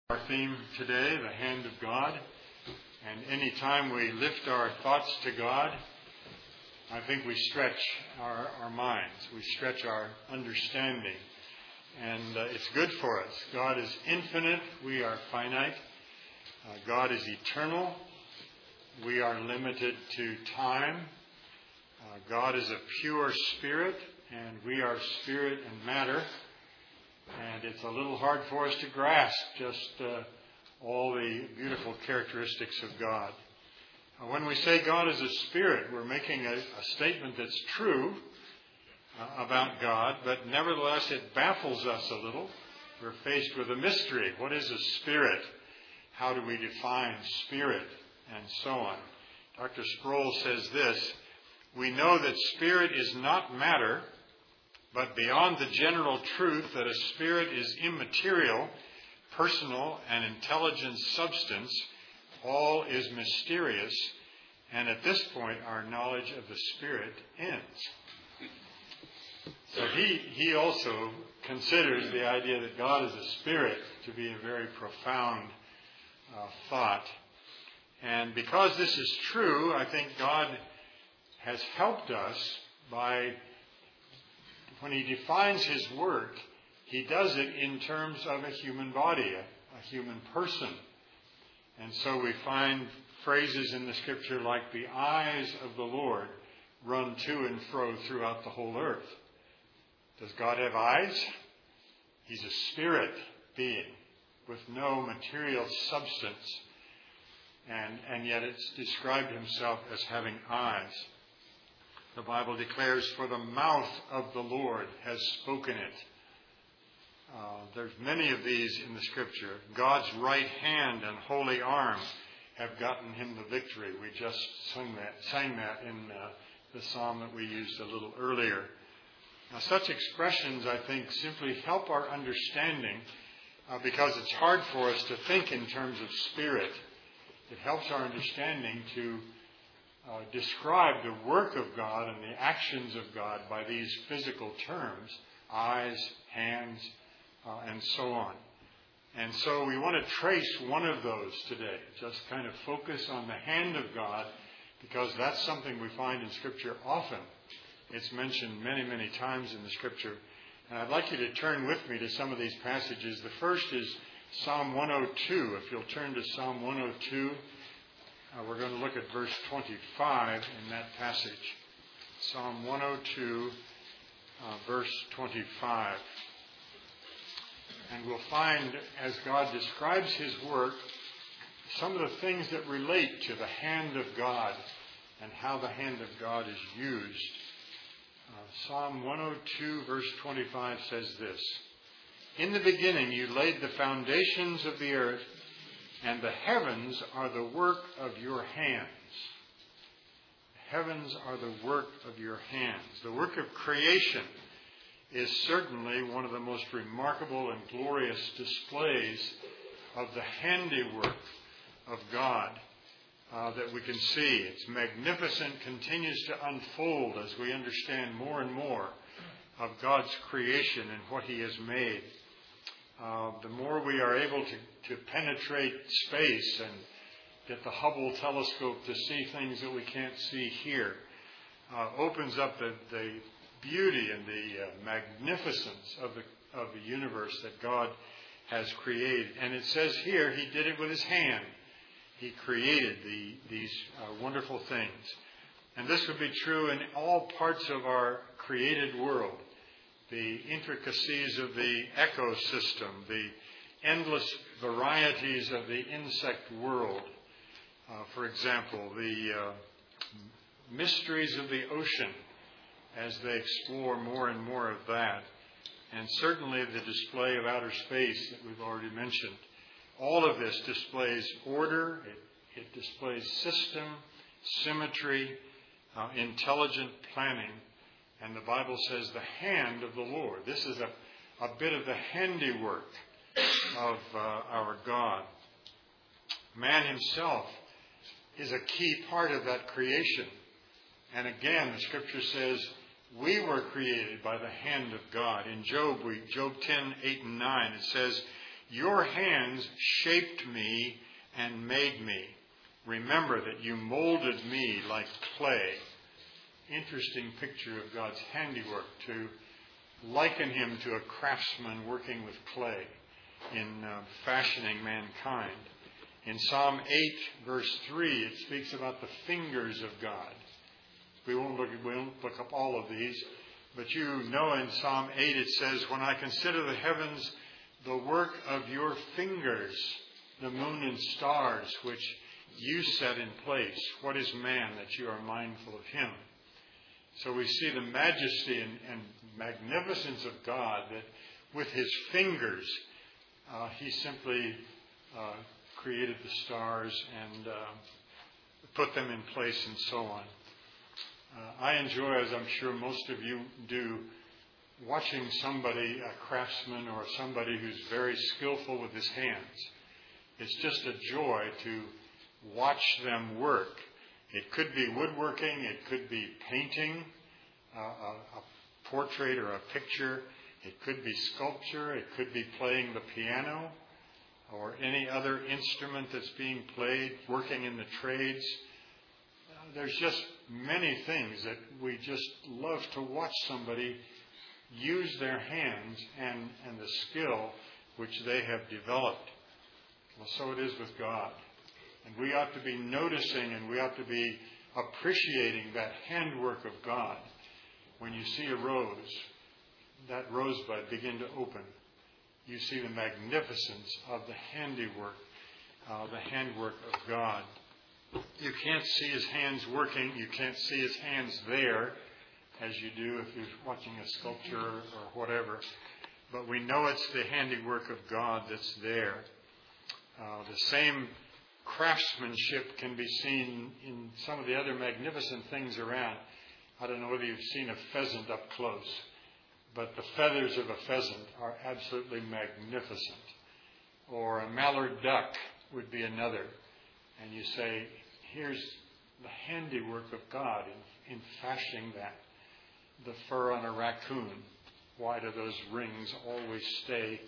Our theme today, the hand of God. And any time we lift our thoughts to God, I think we stretch our minds. We stretch our understanding. And it's good for us. God is infinite. We are finite. God is eternal. We are limited to time. God is a pure spirit, and we are spirit and matter. And it's a little hard for us to grasp just all the beautiful characteristics of God. When we say God is a spirit, we're making a statement that's true about God, but nevertheless it baffles us a little. We're faced with a mystery. What is a spirit? How do we define spirit? And so on. Dr. Sproul says this: we know that spirit is not matter, but beyond the general truth that a spirit is immaterial, personal, and intelligent substance, all is mysterious, and at this point our knowledge of the spirit ends. So he also considers the idea that God is a spirit to be a very profound thought. And because this is true, I think God has helped us by, when he defines his work, he does it in terms of a human body, a human person. And so we find phrases in the Scripture like the eyes of the Lord run to and fro throughout the whole earth. Does God have eyes? He's a spirit being with no material substance. And yet it's described himself as having eyes. The Bible declares, for the mouth of the Lord has spoken it. There's many of these in the Scripture. God's right hand and holy arm have gotten him the victory. We just sang that in the psalm that we used a little earlier. Now, such expressions, I think, simply help our understanding because it's hard for us to think in terms of spirit. It helps our understanding to describe the work of God and the actions of God by these physical terms: eyes, hands, and so on. And so we want to trace one of those today, just kind of focus on the hand of God, because that's something we find in Scripture often. It's mentioned many, many times in the Scripture. And I'd like you to turn with me to some of these passages. The first is Psalm 102. If you'll turn to Psalm 102, we're going to look at verse 25 in that passage. Psalm 102, verse 25. And we'll find, as God describes his work, some of the things that relate to the hand of God and how the hand of God is used. Psalm 102, verse 25 says this: in the beginning you laid the foundations of the earth, and the heavens are the work of your hands. The heavens are the work of your hands. The work of creation is certainly one of the most remarkable and glorious displays of the handiwork of God that we can see. It's magnificent, continues to unfold as we understand more and more of God's creation and what he has made. The more we are able to penetrate space and get the Hubble telescope to see things that we can't see here, opens up the beauty and the magnificence of the universe that God has created. And it says here, he did it with his hand. He created these wonderful things. And this would be true in all parts of our created world. The intricacies of the ecosystem, the endless varieties of the insect world. For example, the mysteries of the ocean as they explore more and more of that. And certainly the display of outer space that we've already mentioned. All of this displays order, it displays system, symmetry, intelligent planning. And the Bible says the hand of the Lord. This is a bit of the handiwork of our God. Man himself is a key part of that creation. And again, the Scripture says we were created by the hand of God. In Job 10, 8 and 9, it says, Your hands shaped me and made me. Remember that you molded me like clay. Interesting picture of God's handiwork, to liken him to a craftsman working with clay in fashioning mankind. In Psalm 8, verse 3, it speaks about the fingers of God. We won't look up all of these, but you know in Psalm 8 it says, when I consider the heavens, the work of your fingers, the moon and stars, which you set in place. What is man that you are mindful of him? So we see the majesty and magnificence of God, that with his fingers, he simply created the stars and put them in place and so on. I enjoy, as I'm sure most of you do, watching somebody, a craftsman or somebody who's very skillful with his hands. It's just a joy to watch them work. It could be woodworking, it could be painting, a portrait or a picture. It could be sculpture, it could be playing the piano or any other instrument that's being played, working in the trades. There's just many things that we just love to watch somebody use their hands and the skill which they have developed. Well, so it is with God. And we ought to be noticing and we ought to be appreciating that handwork of God. When you see a rose, that rosebud begin to open, you see the magnificence of the handiwork, the handwork of God. You can't see his hands working. You can't see his hands there as you do if you're watching a sculpture or whatever. But we know it's the handiwork of God that's there. The same craftsmanship can be seen in some of the other magnificent things around. I don't know whether you've seen a pheasant up close, but the feathers of a pheasant are absolutely magnificent. Or a mallard duck would be another. And you say, here's the handiwork of God in fashioning that. The fur on a raccoon. Why do those rings always stay?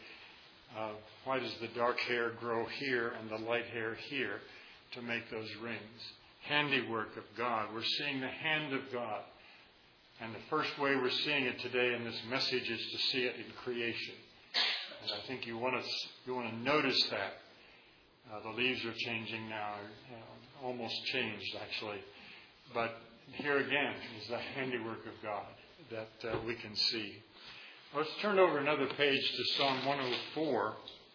Why does the dark hair grow here and the light hair here to make those rings? Handiwork of God. We're seeing the hand of God. And the first way we're seeing it today in this message is to see it in creation. And I think you want to notice that. The leaves are changing now, almost changed actually. But here again is the handiwork of God that we can see. Let's turn over another page to Psalm 104,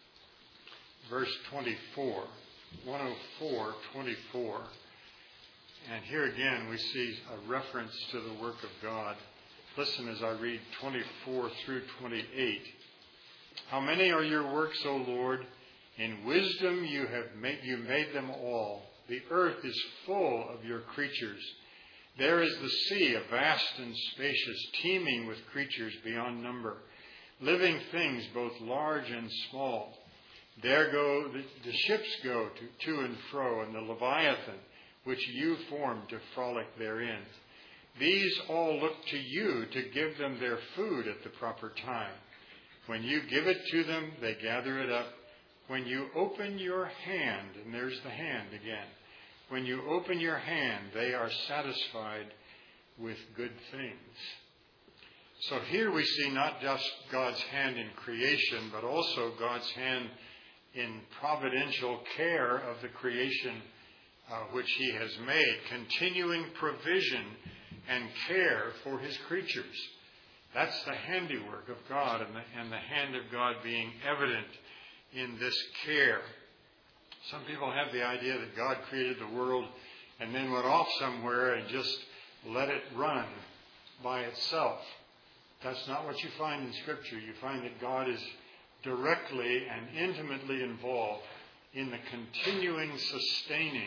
verse 24. 104, 24. And here again we see a reference to the work of God. Listen as I read 24 through 28. How many are your works, O Lord? In wisdom you made them all. The earth is full of your creatures. There is the sea, a vast and spacious, teeming with creatures beyond number, living things both large and small. There go the ships go to and fro, and the Leviathan, which you formed to frolic therein. These all look to you to give them their food at the proper time. When you give it to them, they gather it up. When you open your hand, and there's the hand again, when you open your hand, they are satisfied with good things. So here we see not just God's hand in creation, but also God's hand in providential care of the creation which he has made, continuing provision and care for his creatures. That's the handiwork of God, and the hand of God being evident in this care. Some people have the idea that God created the world and then went off somewhere and just let it run by itself. That's not what you find in Scripture. You find that God is directly and intimately involved in the continuing sustaining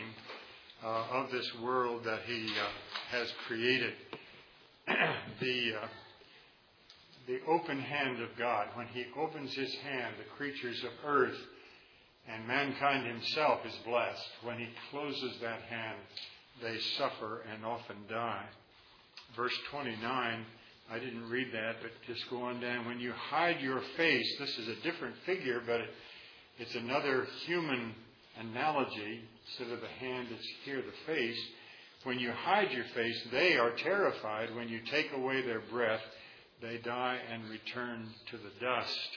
of this world that he has created. The open hand of God, when he opens his hand, the creatures of earth and mankind himself is blessed. When he closes that hand, they suffer and often die. Verse 29, I didn't read that, but just go on down. When you hide your face, this is a different figure, but It's another human analogy. Instead of the hand, it's here the face. When you hide your face, they are terrified. When you take away their breath, they die and return to the dust.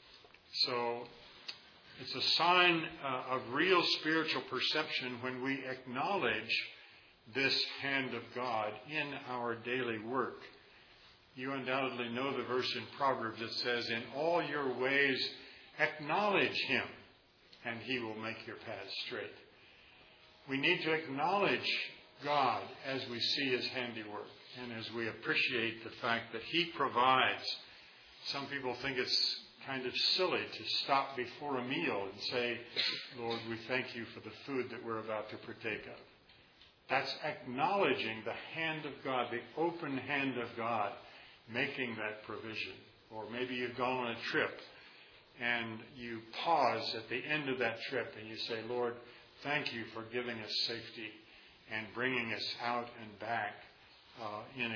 So it's a sign of real spiritual perception when we acknowledge this hand of God in our daily work. You undoubtedly know the verse in Proverbs that says, "In all your ways acknowledge Him, and He will make your paths straight." We need to acknowledge God as we see His handiwork and as we appreciate the fact that He provides. Some people think it's kind of silly to stop before a meal and say, "Lord, we thank you for the food that we're about to partake of." That's acknowledging the hand of God, the open hand of God, making that provision. Or maybe you've gone on a trip and you pause at the end of that trip and you say, "Lord, thank you for giving us safety and bringing us out and back in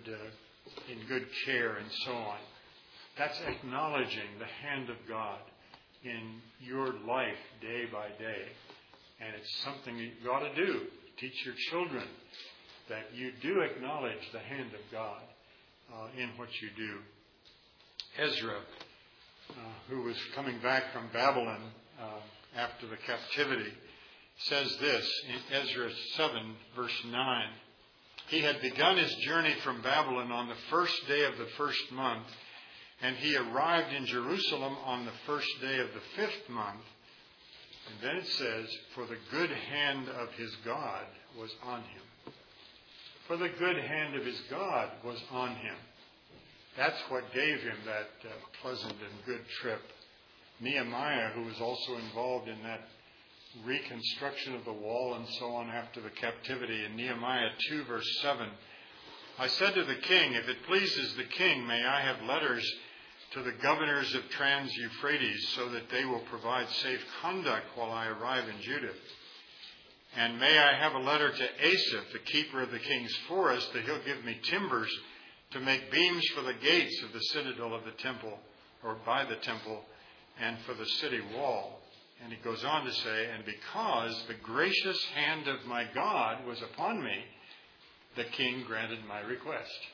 good care," and so on. That's acknowledging the hand of God in your life day by day. And it's something you've got to do. Teach your children that you do acknowledge the hand of God in what you do. Ezra, who was coming back from Babylon after the captivity, says this in Ezra 7, verse 9. "He had begun his journey from Babylon on the first day of the first month, and he arrived in Jerusalem on the first day of the 5th month." And then it says, "For the good hand of his God was on him." For the good hand of his God was on him. That's what gave him that pleasant and good trip. Nehemiah, who was also involved in that reconstruction of the wall and so on after the captivity, in Nehemiah 2, verse 7, "I said to the king, 'If it pleases the king, may I have letters to the governors of Trans-Euphrates so that they will provide safe conduct while I arrive in Judah. And may I have a letter to Asaph, the keeper of the king's forest, that he'll give me timbers to make beams for the gates of the citadel of the temple, or by the temple, and for the city wall.' And he goes on to say, 'And because the gracious hand of my God was upon me, the king granted my request.'"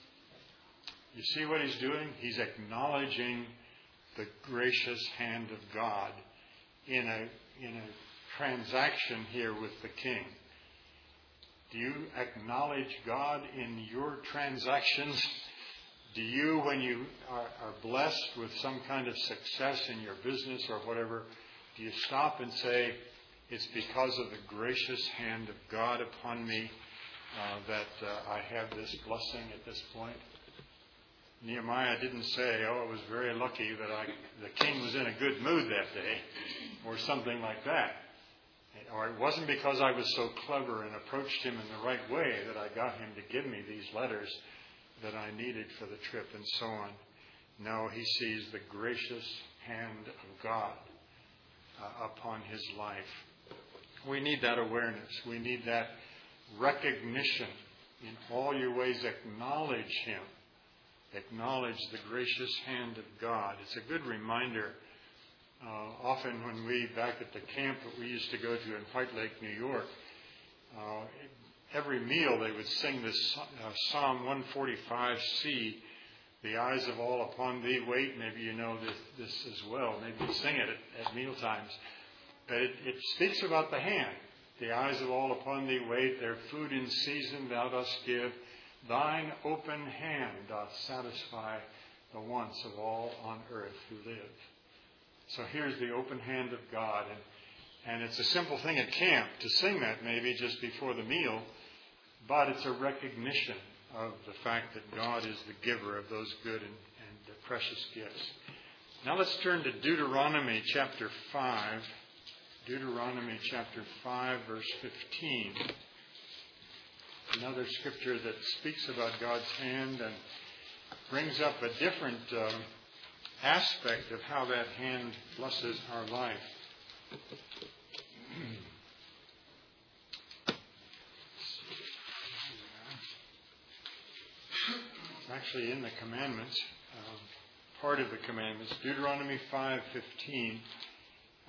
You see what he's doing? He's acknowledging the gracious hand of God in a transaction here with the king. Do you acknowledge God in your transactions? Do you, when you are blessed with some kind of success in your business or whatever, do you stop and say, "It's because of the gracious hand of God upon me that I have this blessing at this point"? Nehemiah didn't say, "Oh, it was very lucky that the king was in a good mood that day," or something like that. Or it wasn't because I was so clever and approached him in the right way that I got him to give me these letters that I needed for the trip and so on. No, he sees the gracious hand of God upon his life. We need that awareness. We need that recognition. In all your ways, acknowledge Him. Acknowledge the gracious hand of God. It's a good reminder. Often when we, back at the camp that we used to go to in White Lake, New York, every meal they would sing this Psalm 145:C, "The eyes of all upon thee wait." Maybe you know this as well. Maybe you sing it at meal times. But it speaks about the hand. "The eyes of all upon thee wait, their food in season thou dost give. Thine open hand doth satisfy the wants of all on earth who live." So here's the open hand of God. And it's a simple thing at camp to sing that maybe just before the meal, but it's a recognition of the fact that God is the giver of those good and precious gifts. Now let's turn to Deuteronomy chapter 5. Deuteronomy chapter 5, verse 15. Another scripture that speaks about God's hand and brings up a different aspect of how that hand blesses our life. It's actually in the commandments, part of the commandments. Deuteronomy 5:15.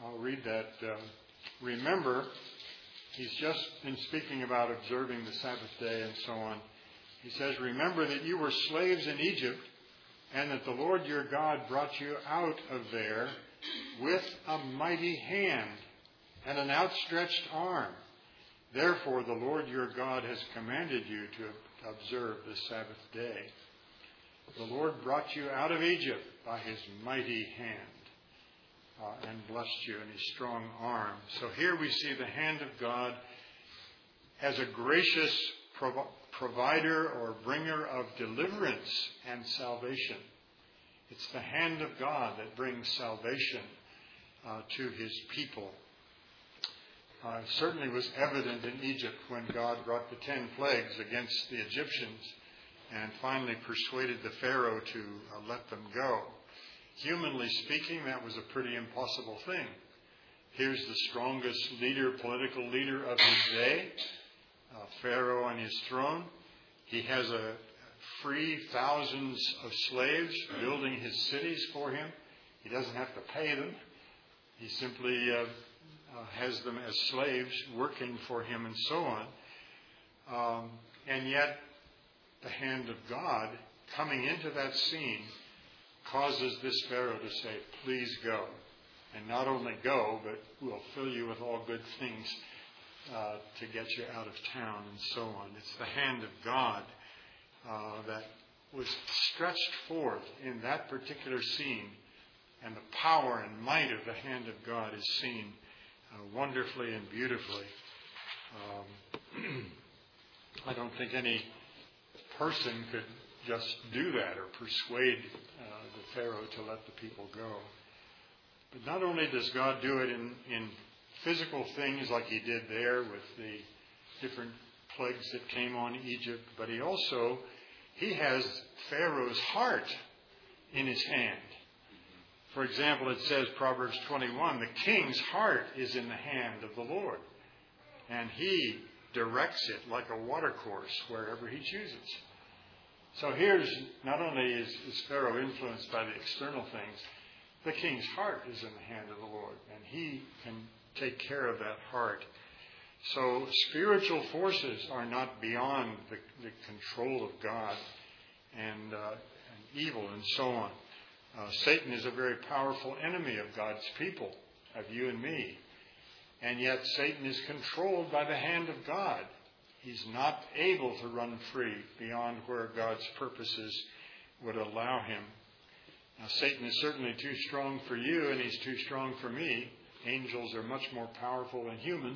I'll read that. Remember, he's just been speaking about observing the Sabbath day and so on. He says, remember that you were slaves in Egypt, and that the Lord your God brought you out of there with a mighty hand and an outstretched arm. Therefore, the Lord your God has commanded you to observe the Sabbath day. The Lord brought you out of Egypt by his mighty hand and blessed you in his strong arm. So here we see the hand of God as a gracious provider or bringer of deliverance and salvation. It's the hand of God that brings salvation to his people. It certainly was evident in Egypt when God brought the 10 plagues against the Egyptians and finally persuaded the Pharaoh to let them go. Humanly speaking, that was a pretty impossible thing. Here's the strongest political leader of his day, Pharaoh on his throne. He has free thousands of slaves building his cities for him. He doesn't have to pay them. He simply has them as slaves working for him and so on. And yet, the hand of God coming into that scene causes this Pharaoh to say, please go. And not only go, but we'll fill you with all good things to get you out of town and so on. It's the hand of God that was stretched forth in that particular scene. And the power and might of the hand of God is seen wonderfully and beautifully. I don't think any person could just do that or persuade the Pharaoh to let the people go. But not only does God do it in physical things like he did there with the different plagues that came on Egypt, but he has Pharaoh's heart in his hand. For example, it says, Proverbs 21, the king's heart is in the hand of the Lord, and he directs it like a watercourse wherever he chooses. So here's, not only is Pharaoh influenced by the external things, the king's heart is in the hand of the Lord, and he can take care of that heart. So spiritual forces are not beyond the control of God and evil and so on. Satan is a very powerful enemy of God's people, of you and me. And yet Satan is controlled by the hand of God. He's not able to run free beyond where God's purposes would allow him. Now, Satan is certainly too strong for you, and he's too strong for me. Angels are much more powerful than humans.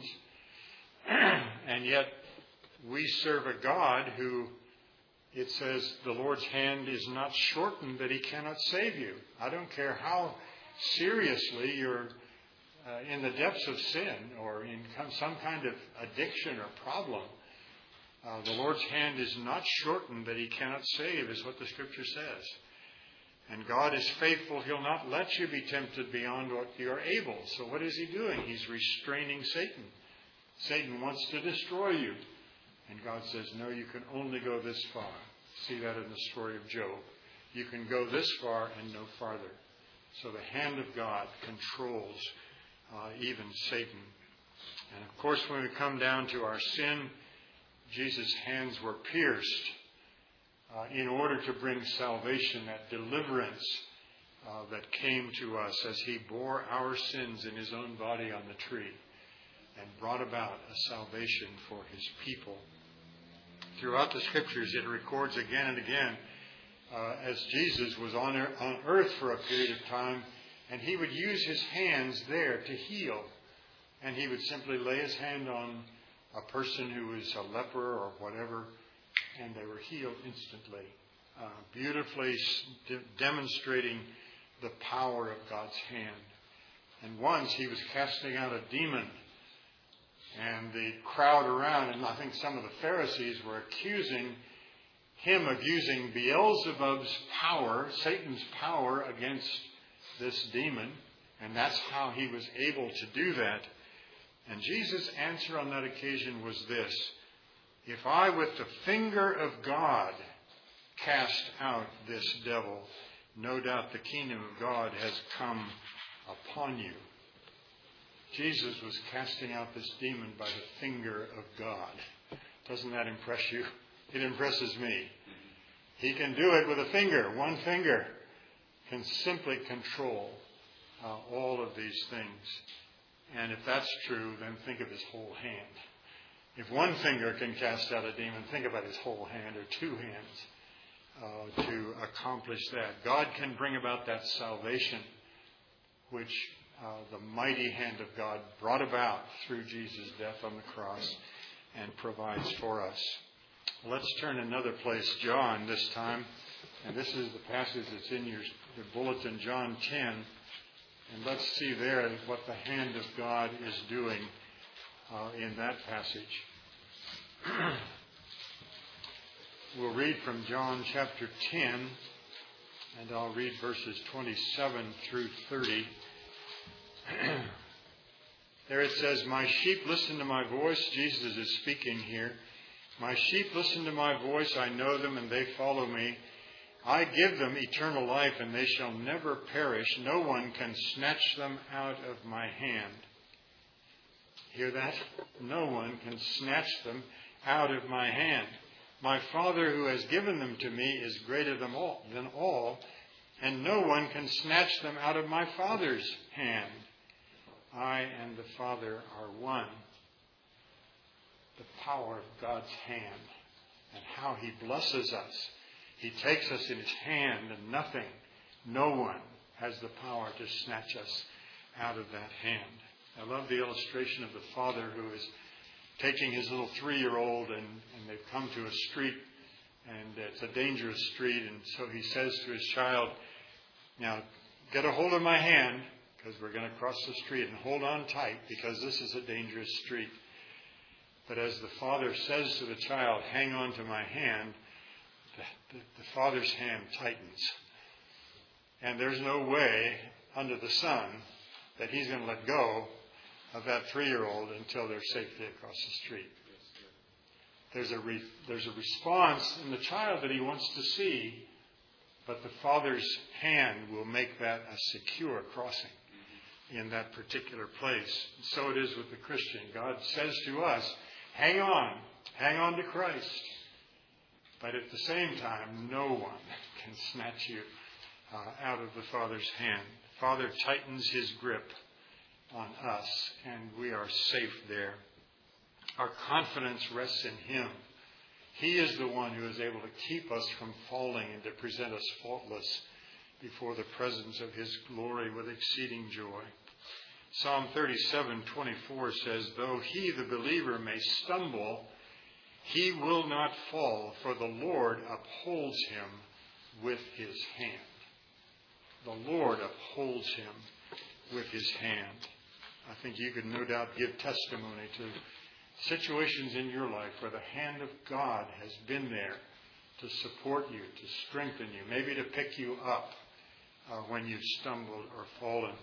And yet we serve a God who, it says, the Lord's hand is not shortened that he cannot save you. I don't care how seriously you're in the depths of sin or in some kind of addiction or problem. The Lord's hand is not shortened that he cannot save, is what the Scripture says. And God is faithful. He'll not let you be tempted beyond what you're able. So what is he doing? He's restraining Satan. Satan wants to destroy you. And God says, no, you can only go this far. See that in the story of Job. You can go this far and no farther. So the hand of God controls even Satan. And of course, when we come down to our sin, Jesus' hands were pierced in order to bring salvation, that deliverance that came to us as he bore our sins in his own body on the tree and brought about a salvation for his people. Throughout the Scriptures, it records again and again as Jesus was on earth for a period of time, and he would use his hands there to heal. And he would simply lay his hand on a person who was a leper or whatever, and they were healed instantly, beautifully demonstrating the power of God's hand. And once he was casting out a demon, and the crowd around, and I think some of the Pharisees were accusing him of using Beelzebub's power, Satan's power, against this demon, and that's how he was able to do that. And Jesus' answer on that occasion was this: if I with the finger of God cast out this devil, no doubt the kingdom of God has come upon you. Jesus was casting out this demon by the finger of God. Doesn't that impress you? It impresses me. He can do it with a finger. One finger can simply control all of these things. And if that's true, then think of his whole hand. If one finger can cast out a demon, think about his whole hand or two hands to accomplish that. God can bring about that salvation which the mighty hand of God brought about through Jesus' death on the cross and provides for us. Let's turn another place, John this time. And this is the passage that's in your bulletin, John 10. And let's see there what the hand of God is doing in that passage. We'll read from John chapter 10, and I'll read verses 27 through 30. There it says, "My sheep listen to my voice." Jesus is speaking here. "My sheep listen to my voice. I know them, and they follow me. I give them eternal life, and they shall never perish. No one can snatch them out of my hand." Hear that? No one can snatch them out of my hand. "My Father who has given them to me is greater than all, and no one can snatch them out of my Father's hand. I and the Father are one." The power of God's hand and how he blesses us. He takes us in his hand, and no one has the power to snatch us out of that hand. I love the illustration of the father who is taking his little 3-year-old and they've come to a street, and it's a dangerous street, and so he says to his child, "Now get a hold of my hand because we're going to cross the street, and hold on tight because this is a dangerous street." But as the father says to the child, "Hang on to my hand," the father's hand tightens. And there's no way under the sun that he's going to let go of that 3-year-old until they're safely across the street. There's a response in the child that he wants to see, but the father's hand will make that a secure crossing in that particular place. So it is with the Christian. God says to us, hang on to Christ. But at the same time, no one can snatch you out of the Father's hand. The Father tightens his grip on us, and we are safe there. Our confidence rests in him. He is the one who is able to keep us from falling and to present us faultless before the presence of his glory with exceeding joy. Psalm 37:24 says, "Though he, the believer, may stumble, he will not fall, for the Lord upholds him with his hand." The Lord upholds him with his hand. I think you could no doubt give testimony to situations in your life where the hand of God has been there to support you, to strengthen you, maybe to pick you up when you've stumbled or fallen.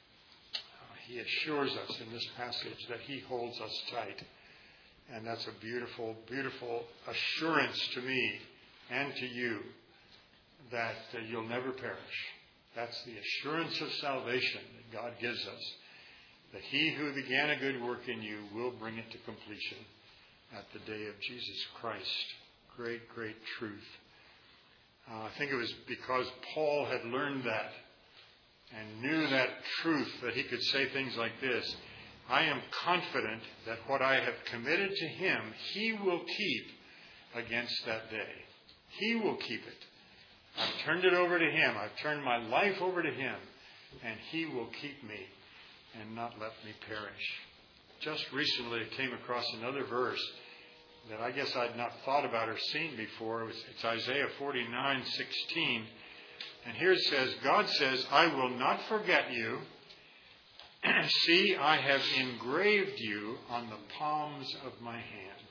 He assures us in this passage that he holds us tight. And that's a beautiful, beautiful assurance to me and to you that you'll never perish. That's the assurance of salvation that God gives us. That he who began a good work in you will bring it to completion at the day of Jesus Christ. Great, great truth. I think it was because Paul had learned that and knew that truth that he could say things like this: "I am confident that what I have committed to him, he will keep against that day." He will keep it. I've turned it over to him. I've turned my life over to him, and he will keep me and not let me perish. Just recently I came across another verse that I guess I'd not thought about or seen before. It's Isaiah 49:16. And here it says, God says, "I will not forget you. See, I have engraved you on the palms of my hand."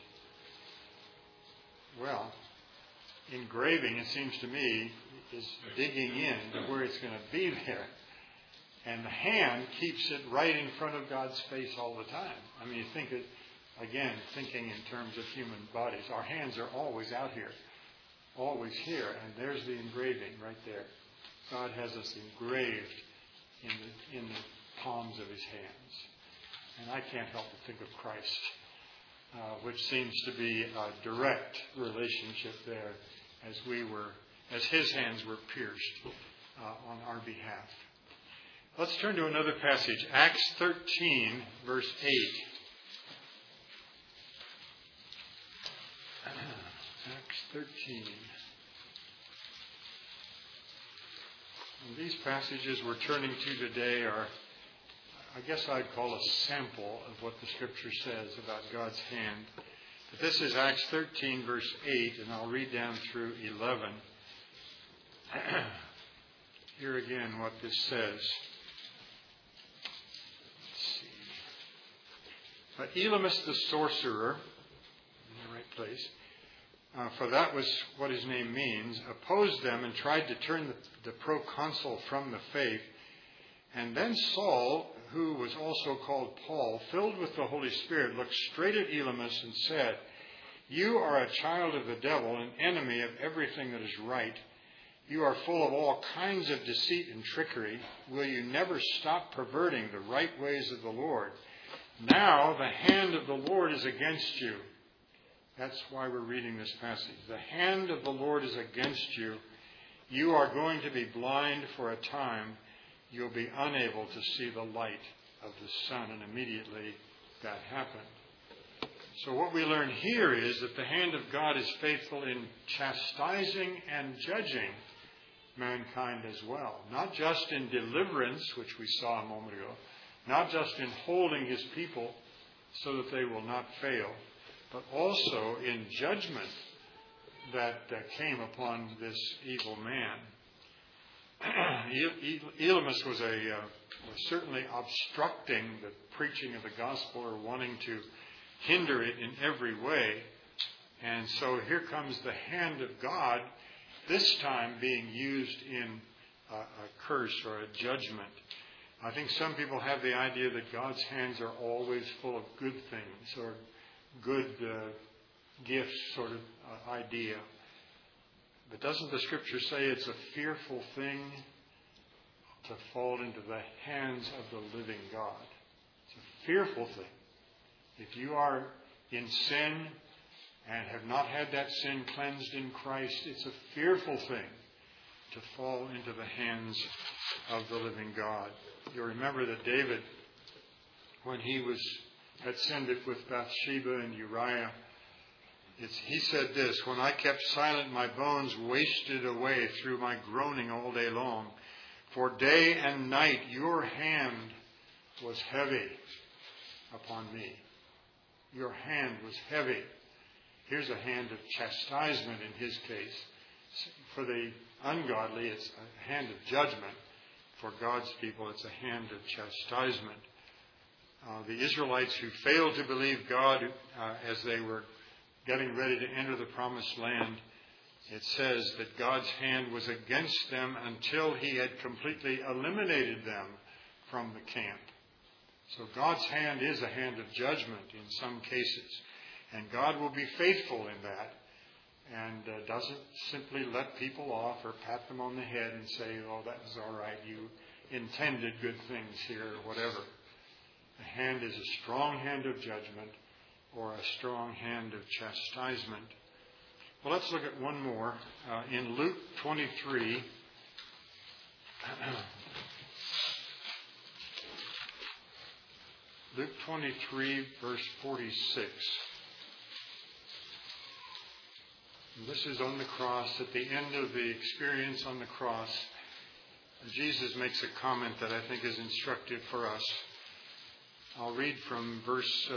Well, engraving, it seems to me, is digging in to where it's going to be there. And the hand keeps it right in front of God's face all the time. I mean, you think it, again, thinking in terms of human bodies, our hands are always out here, always here, and there's the engraving right there. God has us engraved in the palms of his hands. And I can't help but think of Christ, which seems to be a direct relationship there as his hands were pierced on our behalf. Let's turn to another passage, Acts 13, verse 8. Acts 13. And these passages we're turning to today are, I guess I'd call a sample of what the Scripture says about God's hand. But this is Acts 13, verse 8, and I'll read down through 11. Here again what this says. But Elymas the sorcerer, in the right place, for that was what his name means, opposed them and tried to turn the proconsul from the faith. And then Saul, who was also called Paul, filled with the Holy Spirit, looked straight at Elymas and said, "You are a child of the devil, an enemy of everything that is right. You are full of all kinds of deceit and trickery. Will you never stop perverting the right ways of the Lord? Now the hand of the Lord is against you." That's why we're reading this passage. The hand of the Lord is against you. You are going to be blind for a time. You'll be unable to see the light of the sun. And immediately that happened. So what we learn here is that the hand of God is faithful in chastising and judging mankind as well. Not just in deliverance, which we saw a moment ago. Not just in holding his people so that they will not fail, but also in judgment that came upon this evil man. Elymas was certainly obstructing the preaching of the gospel, or wanting to hinder it in every way. And so here comes the hand of God, this time being used in a curse or a judgment. I think some people have the idea that God's hands are always full of good things, or good gifts sort of idea. But doesn't the Scripture say it's a fearful thing to fall into the hands of the living God? It's a fearful thing. If you are in sin and have not had that sin cleansed in Christ, it's a fearful thing to fall into the hands of the living God. You remember that David, when he had sinned it with Bathsheba and Uriah, he said this, "When I kept silent, my bones wasted away through my groaning all day long. For day and night your hand was heavy upon me." Your hand was heavy. Here's a hand of chastisement in his case. For the ungodly, it's a hand of judgment. For God's people, it's a hand of chastisement. The Israelites who failed to believe God as they were getting ready to enter the promised land, it says that God's hand was against them until he had completely eliminated them from the camp. So God's hand is a hand of judgment in some cases. And God will be faithful in that, and doesn't simply let people off or pat them on the head and say, "Oh, that was all right. You intended good things here," or whatever. The hand is a strong hand of judgment or a strong hand of chastisement. Well, let's look at one more. In Luke 23, Luke 23, verse 46. And this is on the cross. At the end of the experience on the cross, Jesus makes a comment that I think is instructive for us. I'll read from verse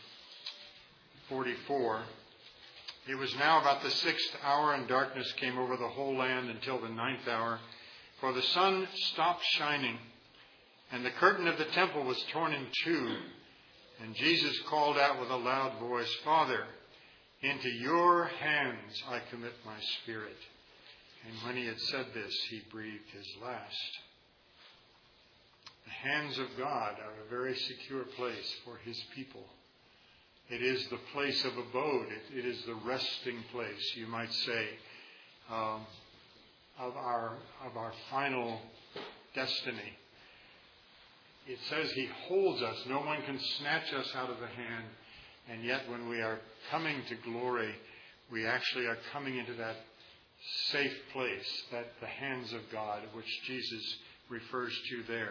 44. It was now about the 6th hour, and darkness came over the whole land until the 9th hour. For the sun stopped shining, and the curtain of the temple was torn in two. And Jesus called out with a loud voice, "Father, into your hands I commit my spirit." And when he had said this, he breathed his last. The hands of God are a very secure place for his people. It is the place of abode. It is the resting place, you might say, of our final destiny. it says He holds us. No one can snatch us out of the hand. And yet when we are coming to glory, we actually are coming into that safe place, that the hands of God, which Jesus refers to there.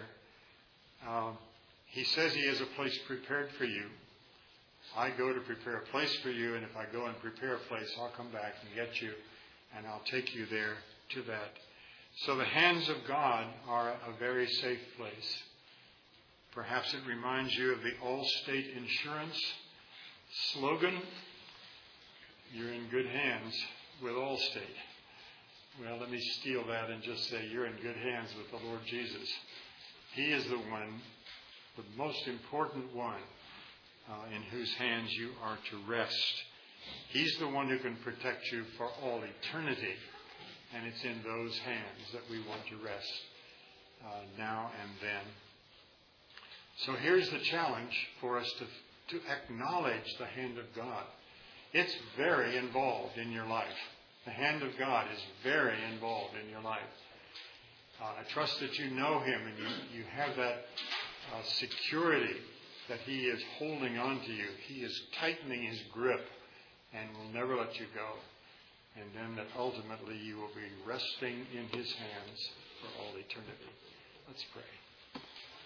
He says He has a place prepared for you. I go to prepare a place for you, and if I go and prepare a place, I'll come back and get you, and I'll take you there to that. So the hands of God are a very safe place. Perhaps it reminds you of the Allstate Insurance slogan, "You're in good hands with Allstate." Well, let me steal that and just say you're in good hands with the Lord Jesus. He is the one, the most important one, in whose hands you are to rest. He's the one who can protect you for all eternity. And it's in those hands that we want to rest now and then. So here's the challenge for us to acknowledge the hand of God. It's very involved in your life. The hand of God is very involved in your life. I trust that you know Him and you have that security that He is holding on to you. He is tightening His grip and will never let you go. And then that ultimately you will be resting in His hands for all eternity. Let's pray.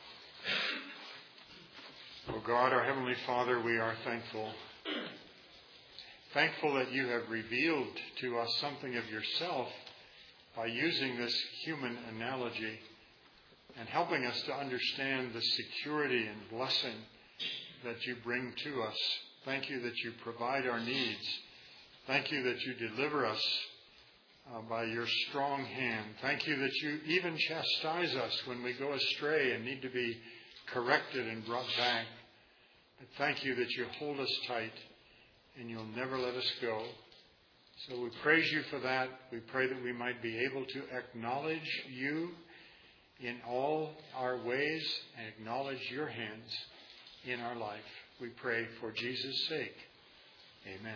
Oh God, our Heavenly Father, we are thankful. Thankful that you have revealed to us something of yourself by using this human analogy and helping us to understand the security and blessing that you bring to us. Thank you that you provide our needs. Thank you that you deliver us by your strong hand. Thank you that you even chastise us when we go astray and need to be corrected and brought back. But thank you that you hold us tight and you'll never let us go. So we praise you for that. We pray that we might be able to acknowledge you in all our ways and acknowledge your hands in our life. We pray for Jesus' sake. Amen.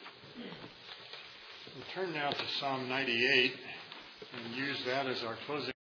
We'll turn now to Psalm 98 and use that as our closing.